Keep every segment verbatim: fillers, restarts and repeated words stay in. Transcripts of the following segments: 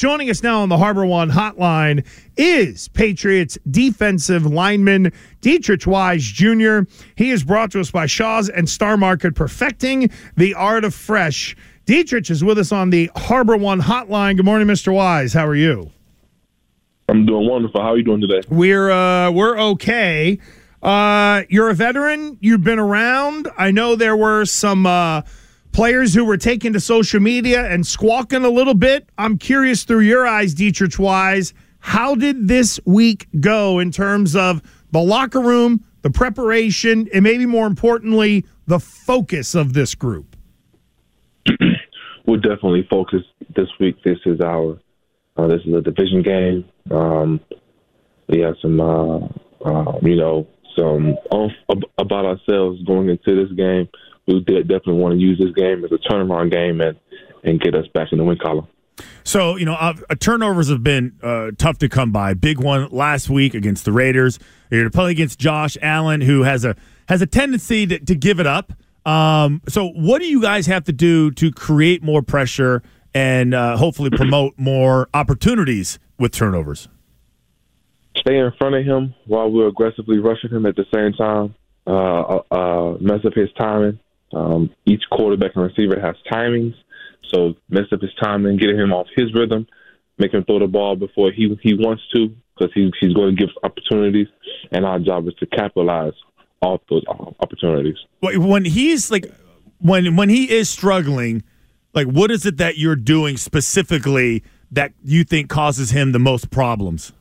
Joining us now on the Harbor One hotline is Patriots defensive lineman Deatrich Wise Junior He is brought to us by Shaw's and Star Market, perfecting the art of fresh. Deatrich is with us on the Harbor One hotline. Good morning, Mister Wise. How are you? I'm doing wonderful. How are you doing today? We're uh, we're okay. Uh, you're a veteran. You've been around. I know there were some uh, players who were taken to social media and squawking a little bit. I'm curious, through your eyes, Deatrich Wise, how did this week go in terms of the locker room, the preparation, and maybe more importantly, the focus of this group? We're definitely focused this week. This is our uh, this is a division game. Um, we have some, uh, uh, you know, some off about ourselves going into this game. We definitely want to use this game as a turnaround game and, and get us back in the win column. So, you know, uh, turnovers have been uh, tough to come by. Big one last week against the Raiders. You're to play against Josh Allen, who has a has a tendency to, to give it up. Um, so what do you guys have to do to create more pressure and uh, hopefully promote more opportunities with turnovers? Stay in front of him while we're aggressively rushing him at the same time. Uh, uh, mess up his timing. Um, each quarterback and receiver has timings, so mess up his timing, get him off his rhythm, make him throw the ball before he he wants to, because he, he's going to give us opportunities, and our job is to capitalize off those opportunities. When he's like, when when he is struggling, like, what is it that you're doing specifically that you think causes him the most problems?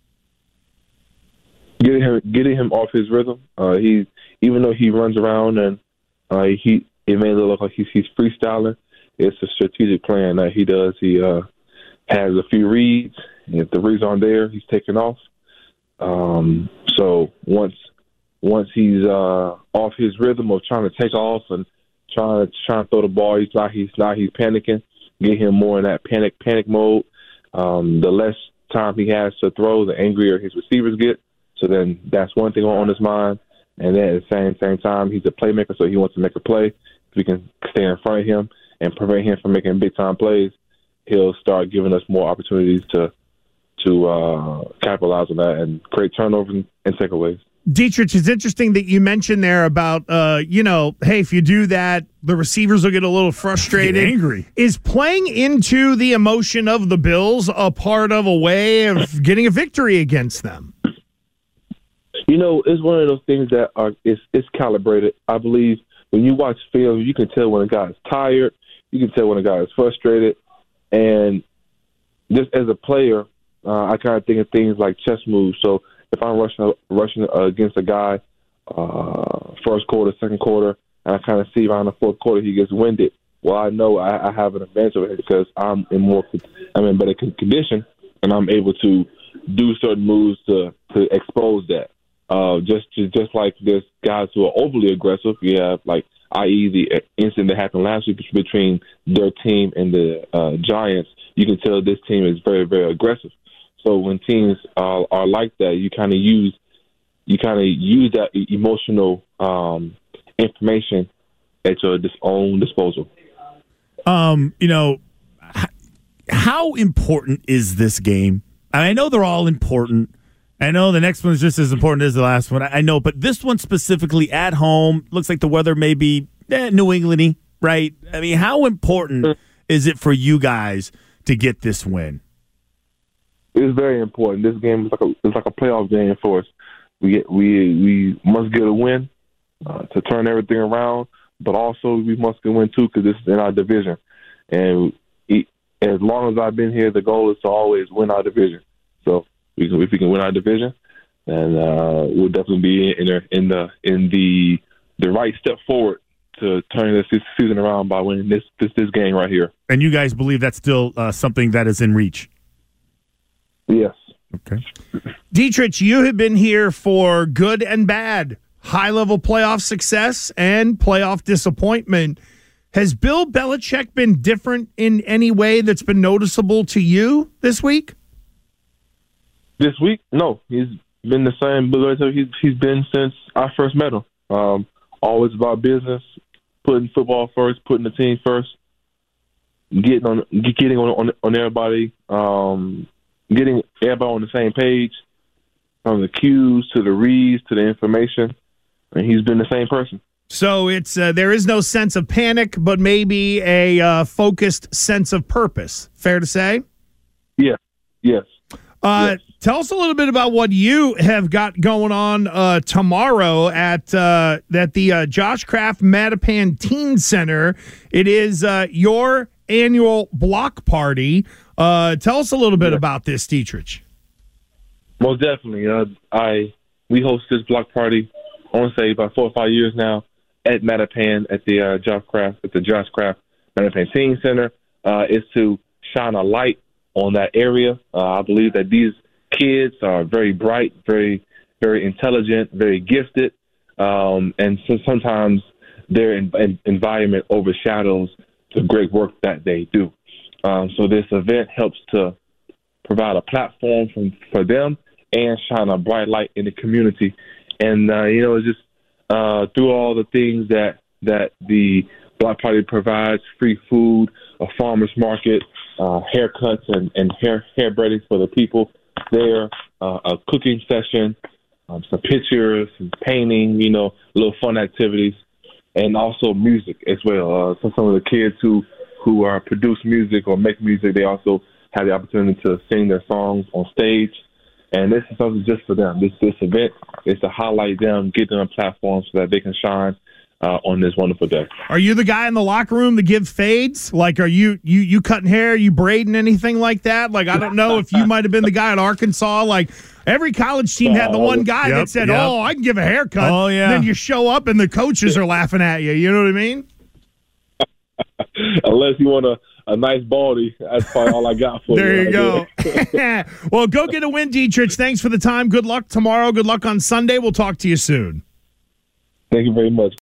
Getting him, getting him off his rhythm. Uh, he, even though he runs around and uh, he, it may look like he's, he's freestyling. It's a strategic plan that he does. He uh, has a few reads. If the reads aren't there, he's taking off. Um, so once once he's uh, off his rhythm of trying to take off and trying to trying to throw the ball, he's not he's not he's panicking. Get him more in that panic panic mode. Um, the less time he has to throw, the angrier his receivers get. So then that's one thing on his mind. And then at the same same time, he's a playmaker, so he wants to make a play. If we can stay in front of him and prevent him from making big-time plays, he'll start giving us more opportunities to to uh, capitalize on that and create turnovers and takeaways. Deatrich, it's interesting that you mentioned there about, uh, you know, hey, if you do that, the receivers will get a little frustrated. Get angry. Is playing into the emotion of the Bills a part of a way of getting a victory against them? You know, it's one of those things that are it's, it's calibrated. I believe when you watch film, you can tell when a guy is tired. You can tell when a guy is frustrated. And just as a player, uh, I kind of think of things like chess moves. So if I'm rushing rushing against a guy uh, first quarter, second quarter, and I kind of see around the fourth quarter he gets winded, well, I know I, I have an advantage over here because I'm in more I'm in better condition, and I'm able to do certain moves to to expose that. Uh, just just like there's guys who are overly aggressive. You have, like, that is the incident that happened last week between their team and the uh, Giants. You can tell this team is very, very aggressive. So when teams uh, are like that, you kind of use you kind of use that emotional um, information at your dis- own disposal. Um, you know, h- how important is this game? I know they're all important. I know the next one is just as important as the last one. I know, but this one specifically at home, looks like the weather may be eh, New England-y, right? I mean, how important is it for you guys to get this win? It's very important. This game is like a it's like a playoff game for us. We get, we we must get a win uh, to turn everything around, but also we must get a win too because this is in our division. And it, as long as I've been here, the goal is to always win our division. So we can, if we can win our division, then uh, we'll definitely be in the in the in the the right step forward to turn this season around by winning this this this game right here. And you guys believe that's still uh, something that is in reach? Yes. Okay. Deatrich, you have been here for good and bad, high-level playoff success and playoff disappointment. Has Bill Belichick been different in any way that's been noticeable to you this week? This week? No. He's been the same Bill Belichick he's, he's been since I first met him. Um, always about business, putting football first, putting the team first. getting on getting on on, on everybody, um, getting everybody on the same page, from the cues to the reads to the information, and he's been the same person. So it's uh, there is no sense of panic, but maybe a uh, focused sense of purpose. Fair to say? Yeah. Yes. Uh, yes. Tell us a little bit about what you have got going on uh, tomorrow at uh, at the uh, Josh Kraft Mattapan Teen Center. It is uh, your annual block party. Uh, tell us a little bit yeah. about this, Dietrich. Most definitely. Uh, I we host this block party, I want to say about four or five years now, at Mattapan at the uh, Josh Kraft at the Josh Kraft Mattapan Teen Center. Uh, is to shine a light on that area. Uh, I believe that these kids are very bright, very, very intelligent, very gifted, um, and so sometimes their in, in, environment overshadows the great work that they do. Um, so this event helps to provide a platform from, for them and shine a bright light in the community. And, uh, you know, it's just uh, through all the things that, that the block party provides, free food, a farmer's market, uh, haircuts and, and hair, hair braiding for the people there, uh, a cooking session, um, some pictures, some painting, you know, little fun activities, and also music as well. Uh, so some of the kids who, who are produce music or make music, they also have the opportunity to sing their songs on stage. And this is something just for them. This this event is to highlight them, get them a platform so that they can shine uh, on this wonderful day. Are you the guy in the locker room to give fades? Like, are you you you cutting hair? Are you braiding anything like that? Like, I don't know if you might have been the guy at Arkansas. Like, every college team had the one guy yep, that said, yep. "Oh, I can give a haircut." Oh yeah. Then you show up and the coaches are laughing at you. You know what I mean? Unless you want a, a nice baldy, that's probably all I got for there you. There you go. Well, go get a win, Dietrich. Thanks for the time. Good luck tomorrow. Good luck on Sunday. We'll talk to you soon. Thank you very much.